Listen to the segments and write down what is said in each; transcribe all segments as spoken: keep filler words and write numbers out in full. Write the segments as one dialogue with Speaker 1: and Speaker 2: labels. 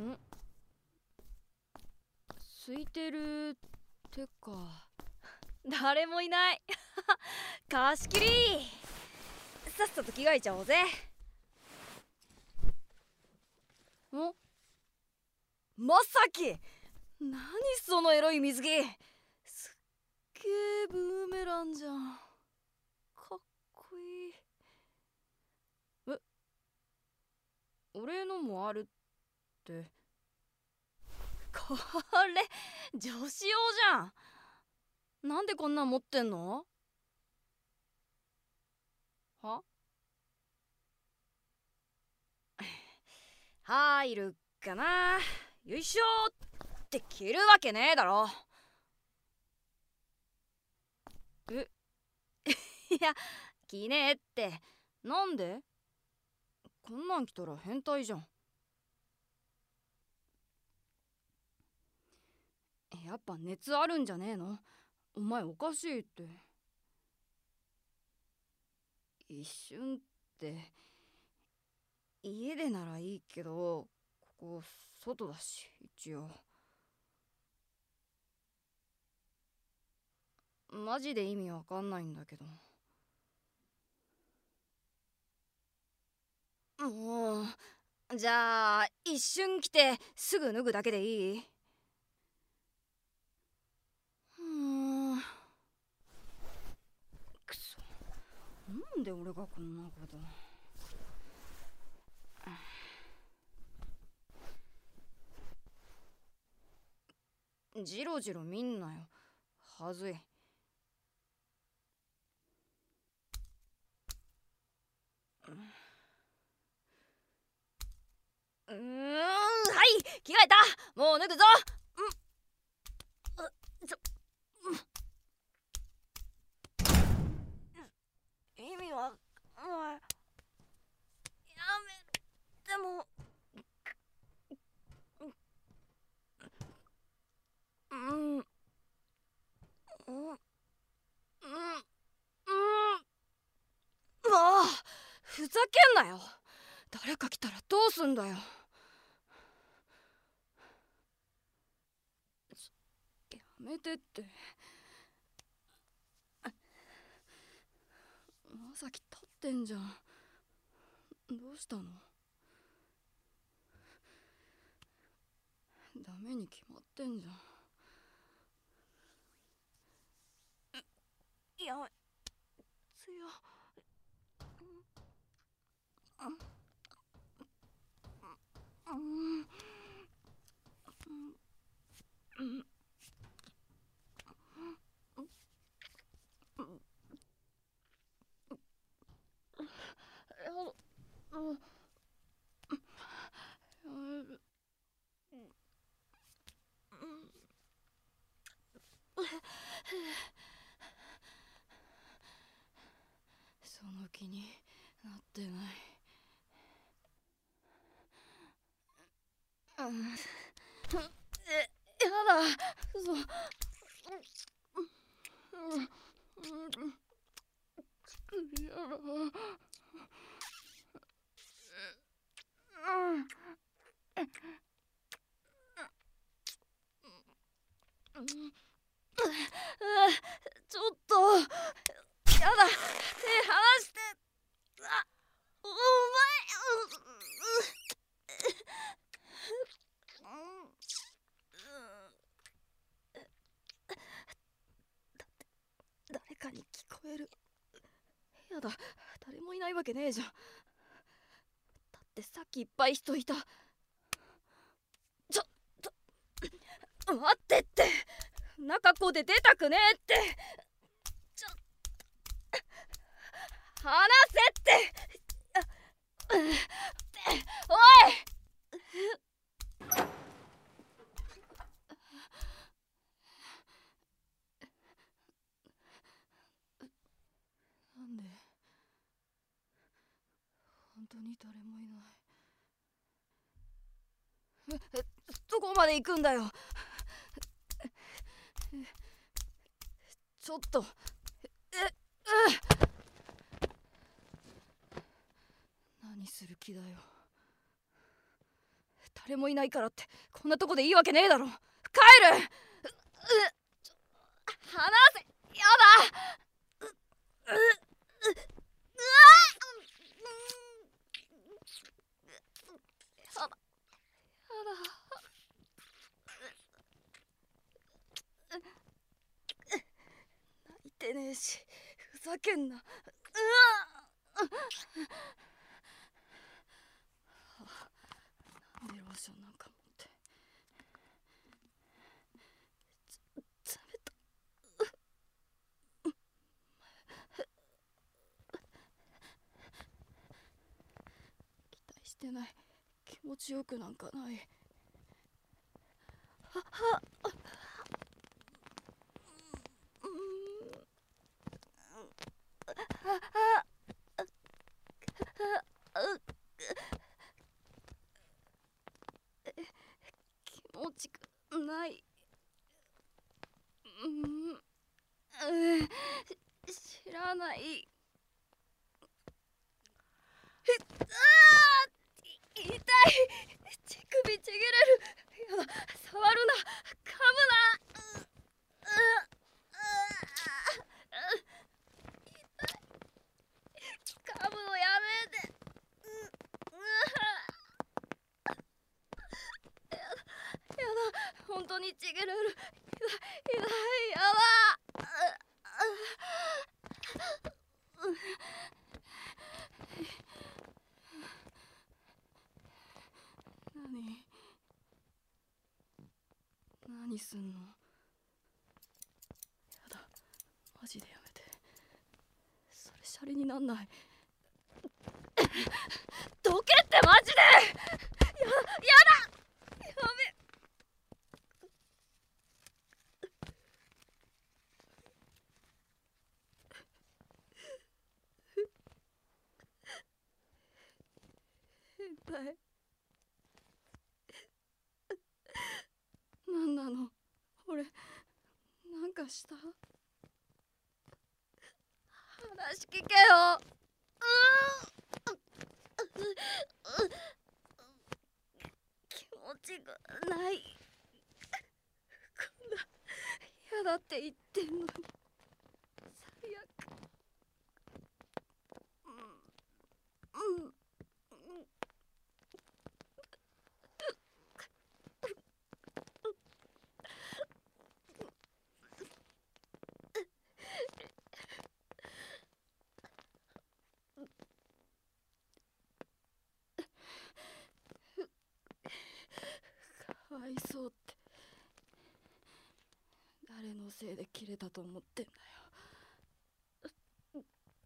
Speaker 1: ん、空いてるってか。誰もいない。貸し切り。さっさと着替えちゃおうぜ。ん、まさき、何そのエロい水着。すっげえブーメランじゃん。かっこいい。え、俺のもあるって。これ女子用じゃん。なんでこんなん持ってんの？は入るかな。よいしょって着るわけねえだろ。えいや、着ねえって。なんで？こんなん着たら変態じゃん。やっぱ熱あるんじゃねえの？お前おかしいって。一瞬って、家でならいいけど、ここ外だし、一応。マジで意味わかんないんだけど。もう、じゃあ一瞬来てすぐ脱ぐだけでいい？うーん、くそ、なんで俺がこんなこと。ジロジロ見んなよ、はずい。うーん、はい、着替えた。もう脱ぐぞ。うん、ちょ、意味は、お前、やめても。うん、うん、うん、うん、もうふざけんなよ。誰か来たらどうすんだよ。やめてって。まさき立ってんじゃん。どうしたの？ダメに決まってんじゃん。いや、強。うん、うん、その気になってない。うん、え、やだ、嘘。うん、やだ。うん、ちょっとやだ、手離して。あ、お前、誰かに聞こえる。やだ、誰もいないわけねえじゃん。だってさっきいっぱい人いた。ちょっと待ってって、中子で出たくねえって。ちょっと離せって。おい、なんで本当に誰もいない。え、え、どこまで行くんだよ。ちょっと、え、う何する気だよ。 誰もいないからってこんなとこでいいわけねえだろ。帰る。ううちょ離せ。やだ。ううううわやだやだ。泣いてねえしふざけんな。うわなんでローションなんか持ってつ冷た。期待してない。気持ちよくなんかない。はは気持ちくない。うん、うん、知らない。あー痛い。乳首ちぎれる。やだ、触るな、噛むな。うう痛い。噛むのやめて。ううやだやだ、本当にちぎれる。痛い痛い、やだ。何何すんの。やだ、マジでやめて。それシャレになんない。どけってマジで。ややだやべ。変態。なんなの俺、なんかした。話聞けよ。気持ちがない。こんな嫌だって言ってんのに最悪。うんうんかわいそうって。誰のせいで切れたと思ってんだよ。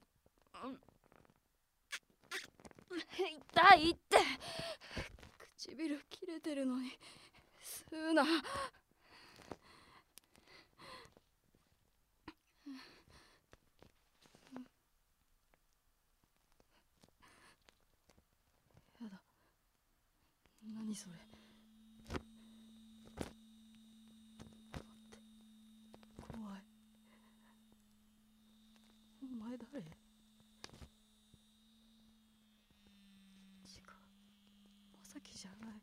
Speaker 1: 痛いって。唇切れてるのに吸うな。やだ、何それ。怖い。お前誰？違う、まさきじゃない。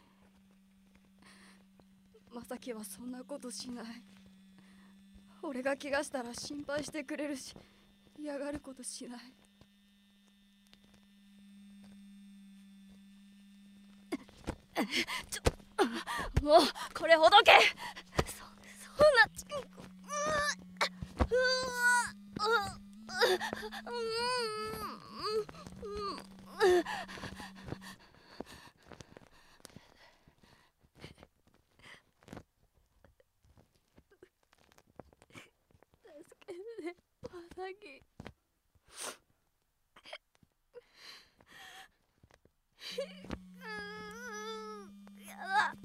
Speaker 1: まさきはそんなことしない。俺が怪我したら心配してくれるし、嫌がることしない。ちょ、もうこれほどけ。そそんなち、うううううう助けて、まさき。やだ。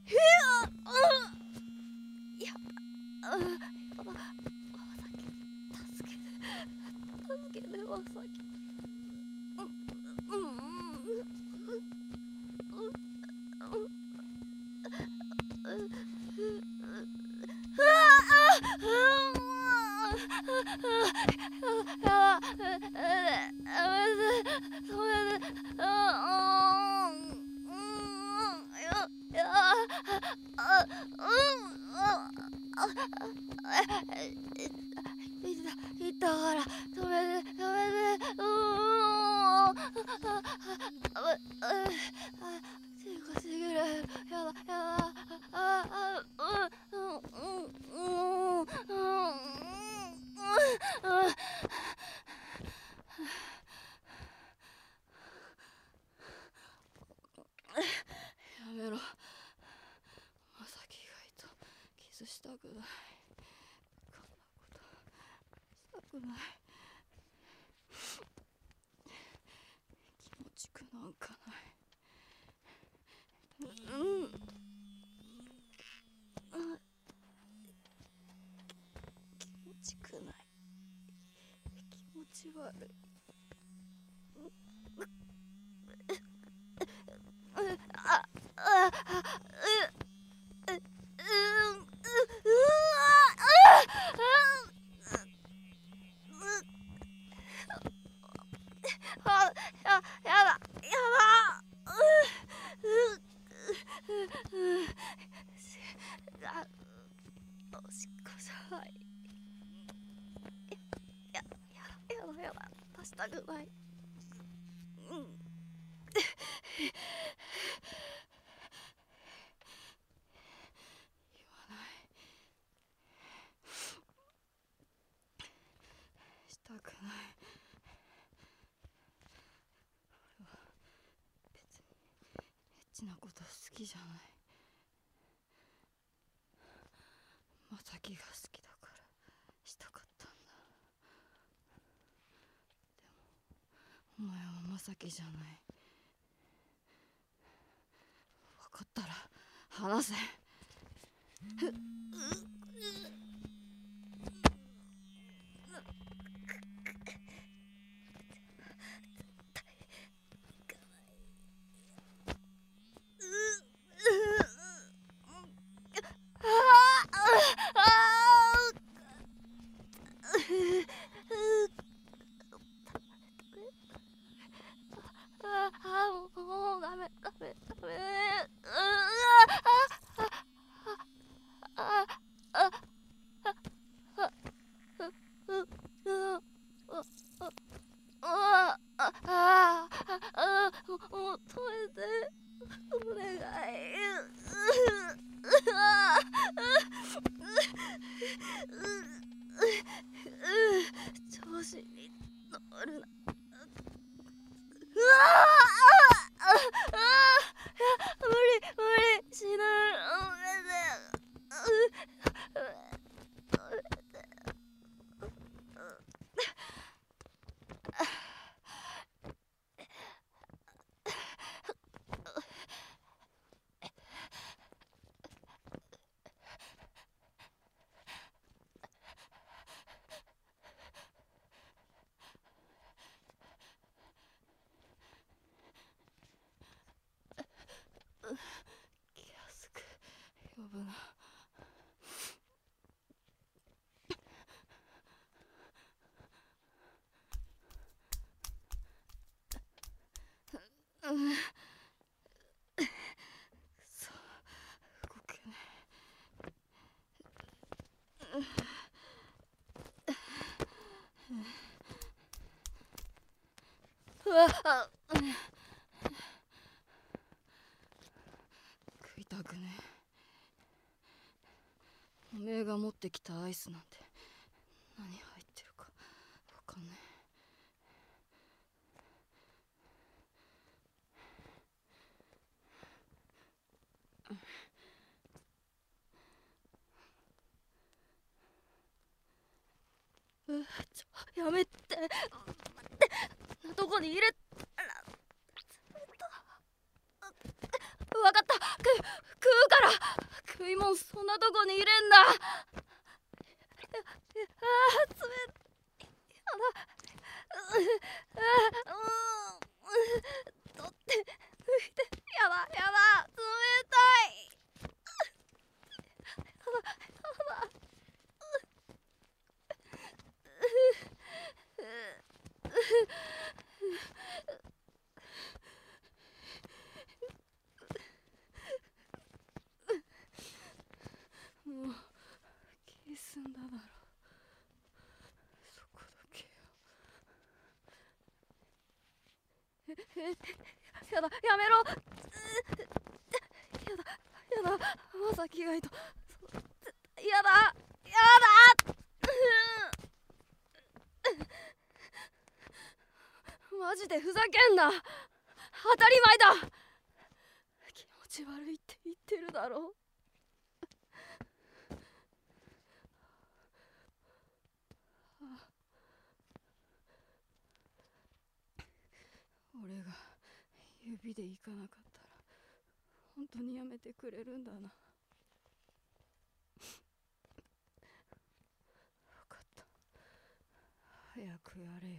Speaker 1: やだ。まさき、助けて、助けて、まさき。やいたから止めて止めて、うーん、しんこしぐれ、やだやだ、ああうんうんうんうんうん。やめろ、まさき以外とキスしたくない、こんなことしたくない、気持ちくなんかない。うん、うん、気持ちくない、気持ち悪い、ああううううあややだやだ、おしっこさい、ややだやだ、出したくない、うん、言わない、したくない、俺は別にエッチなこと好きじゃない、まさきが好きだからしたかったんだ。でもお前はまさきじゃない、分かったら話せ。ああ、もうダメダメダメ、うああああああああ、もう止めてお願い、調子に乗るな、うわあああ、無理無理、死ぬ、おめで気安く呼ぶな、うん、そう、動けない、うわあ、食いたくねえ、おめえが持ってきたアイスなんて何入ってるかわかんねえ、うちょやめて、どこに入れ、わかった、く食うから、食いもんそんなとこに入れんな、ああ冷たい、やだ、ああ、うん、取って抜いて、やだやだ、冷たい、やだやだ、もうえ、やだ、やめろ。やだ、やだ、まさきがいと、やだ、やだ。マジでふざけんな。当たり前だ。気持ち悪いって言ってるだろ。俺が指で行かなかったら本当にやめてくれるんだな。分かった。早くやれよ。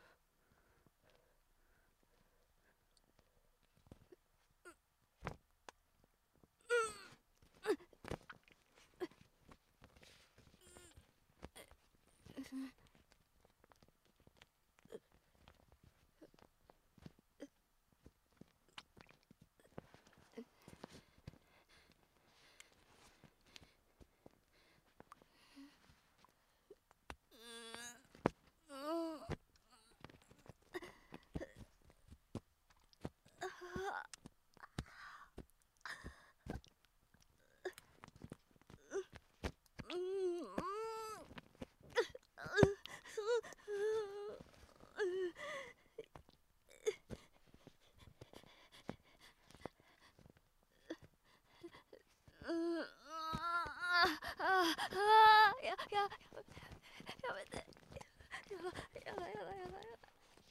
Speaker 1: やややめて。やだやだやだやだやだ。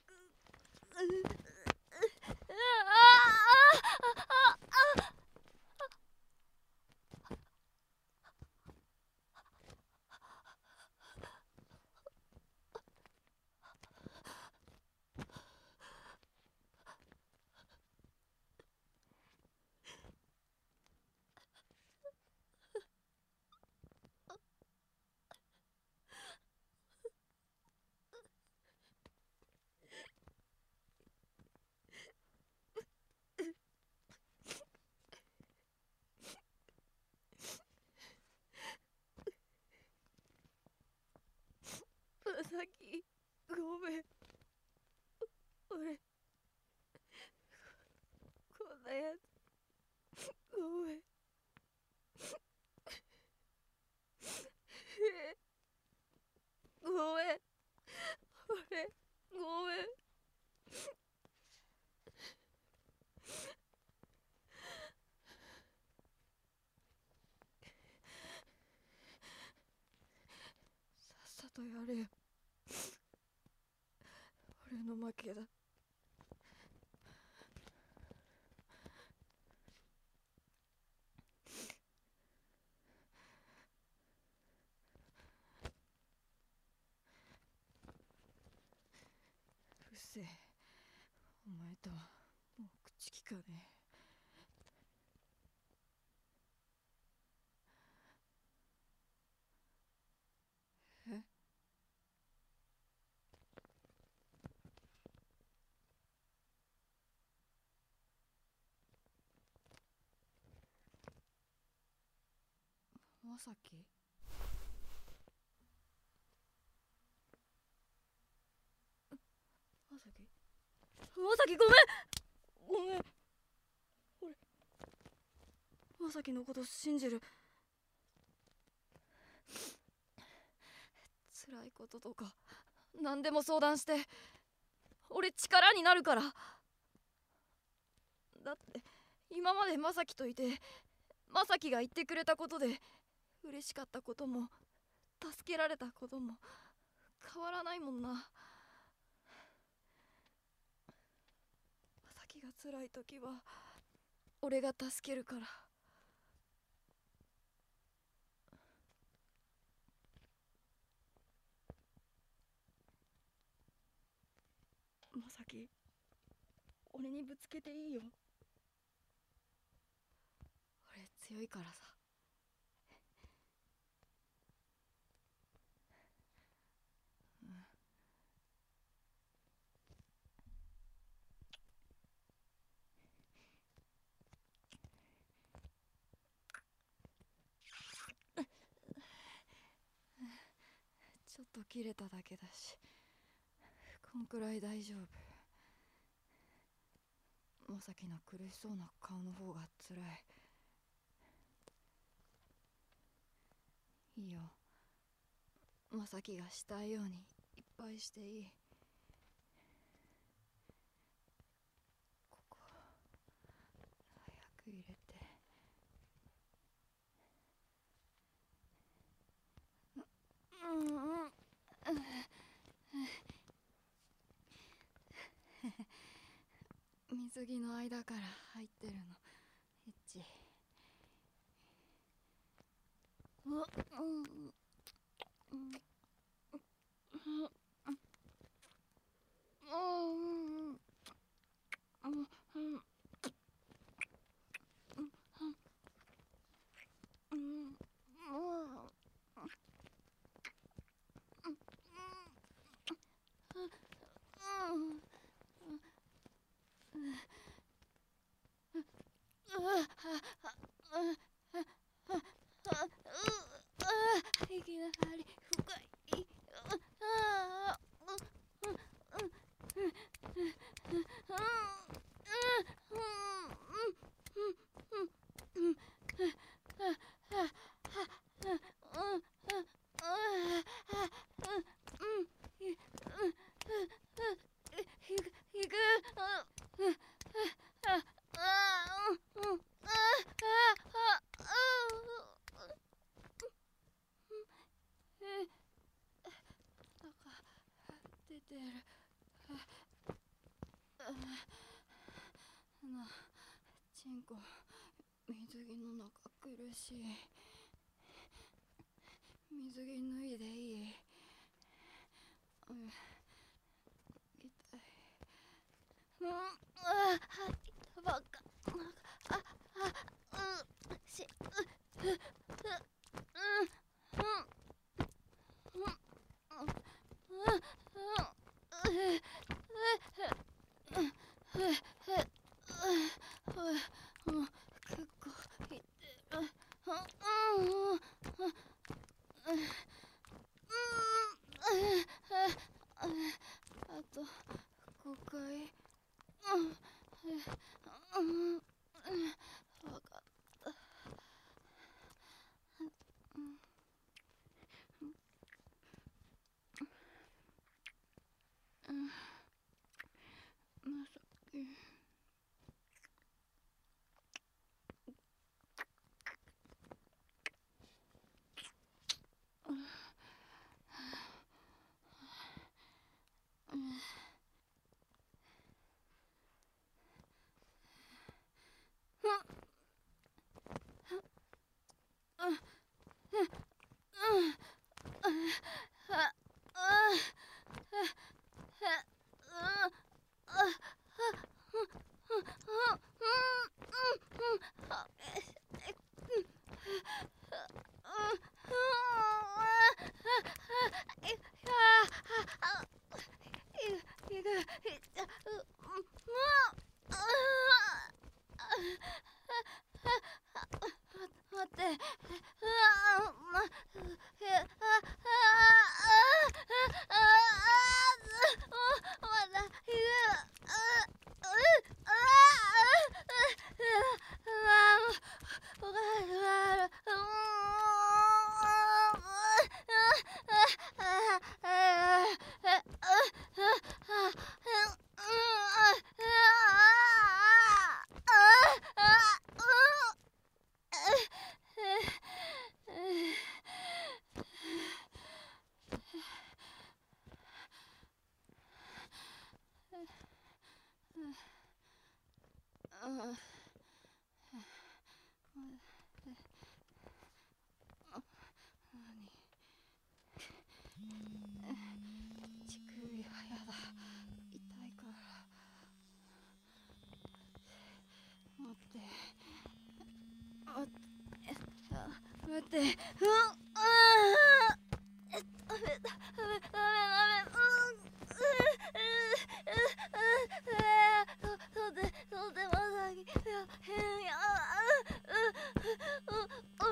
Speaker 1: まさき、ごめん。俺こんなやつ、ごめん。ごめん。俺ごめん。さっさとやれよ。俺の負けだ。うっせえ。お前とはもう口きかねえ。え、まさき、まさき、まさき、ごめん。ごめん。俺まさきのこと信じる。辛いこととか何でも相談して、俺力になるから。だって今までまさきといて、まさきが言ってくれたことで嬉しかったことも助けられたことも変わらないもんな。まさきが辛い時は俺が助けるから。まさき、俺にぶつけていいよ。俺強いからさ。うん、ちょっと切れただけだし、こんくらい大丈夫。 まさきの苦しそうな顔の方がつらい。いいよ、まさきがしたいようにいっぱいしていい。ここ早く入れて。水着の間から入ってるのエッチ。うわ、うんうんいきなり深い。出てる。な、チンコ水着の中苦しい。水着脱いでいい？うん、痛い。うん、ああ、痛ばっか。ああ、うん、し、う、う、う、うん、うん、うん、うん、もう結構いってる。あとごかい。わかった。まさき。待って。乳首はやだ、痛いから。待って待って待って、うん、ああ、ダメだ、ダメダメダメ、うん、そうでそうで、まさき、いや、変や、うん、うん、うん、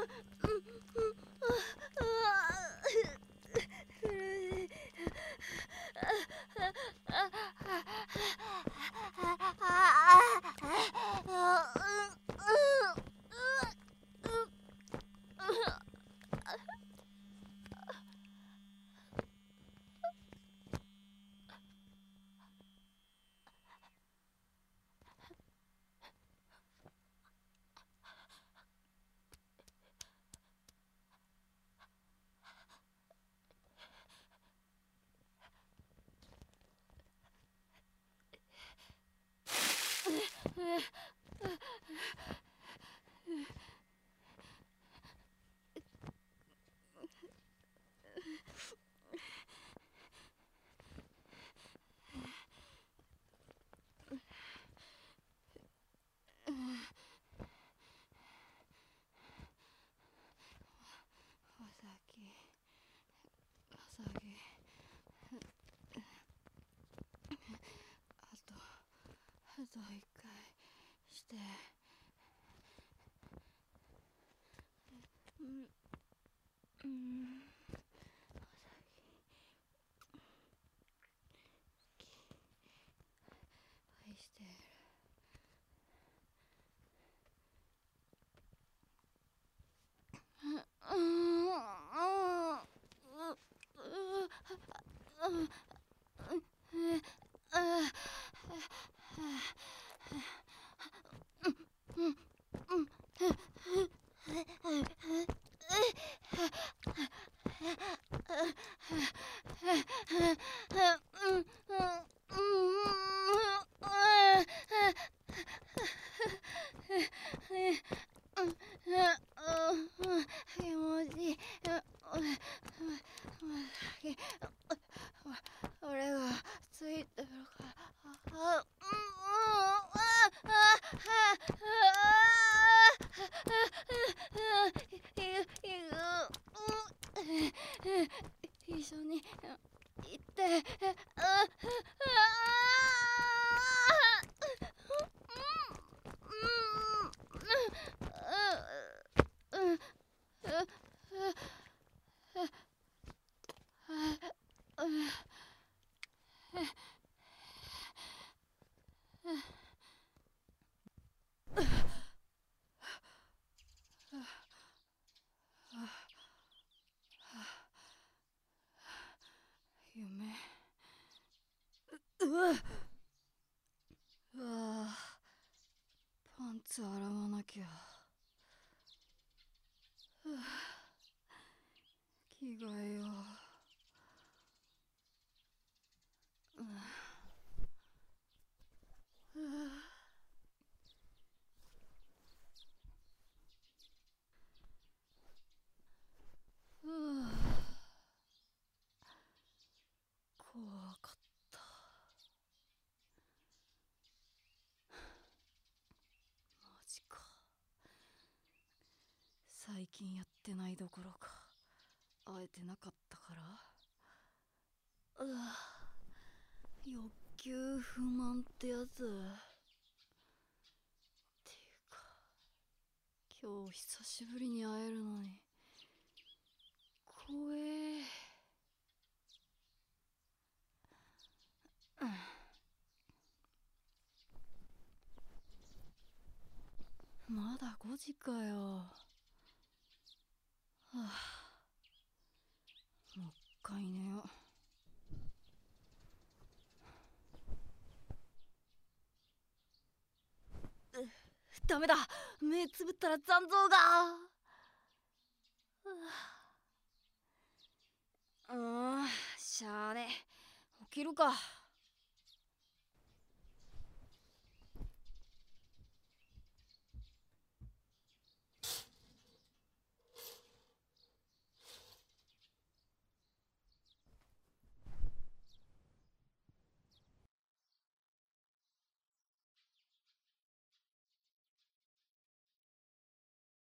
Speaker 1: あと一回してうんうん愛してる俺がついてるから一緒に行って夢うわうわパンツ洗わなきゃ着替えよう怖かったマジか最近やってないどころか会えてなかったからうわ欲求不満ってやつっていうか今日久しぶりに会えるのに怖えまだごじかよ。はあ、もう一回寝よう。ダメだ、目つぶったら残像が。うーん、しゃあね、起きるか。